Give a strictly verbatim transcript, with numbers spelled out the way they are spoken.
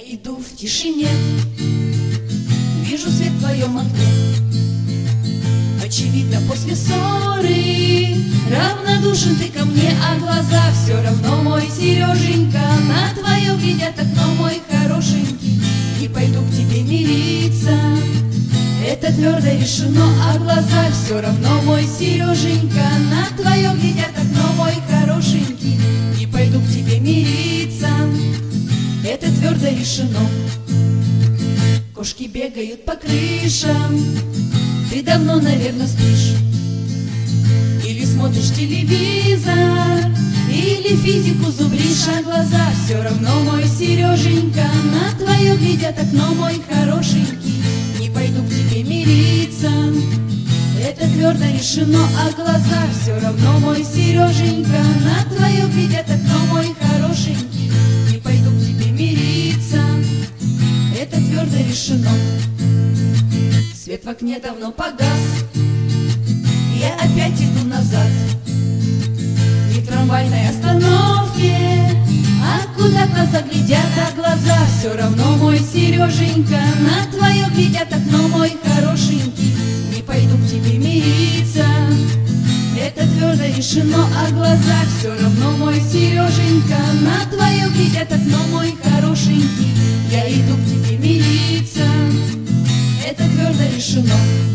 иду в тишине, вижу свет в твоем окне. Очевидно, после ссоры равнодушен ты ко мне, а глаза все равно, мой Сереженька, на твое глядят окно, мой хорошенький. Не пойду к тебе мириться, это твердо решено, а глаза все равно, мой Сереженька, на твое глядят окно, мой хорошенький. Не пойду к тебе мириться, это твердо решено. Кошки бегают по крышам, ты давно, наверное, спишь. Или смотришь телевизор, или физику зубришь, а глаза все равно, мой Сереженька, на твое глядят окно, мой хорошенький. Не пойду к тебе мириться, это твердо решено, а глаза все равно, мой Сереженька, на твое глядят окно, мой хорошенький. Не пойду к тебе мириться, это твердо решено. Свет в окне давно погас, я опять иду назад. Не в трамвайной остановке, а куда глаза глядят, а глаза все равно, мой Сереженька, на твое глядят окно, мой хорошенький. Не пойду к тебе мириться, это твердо решено, а глаза все равно, мой Сереженька, на твое глядят окно, мой хорошенький. Я иду к тебе мириться, это твердо решено.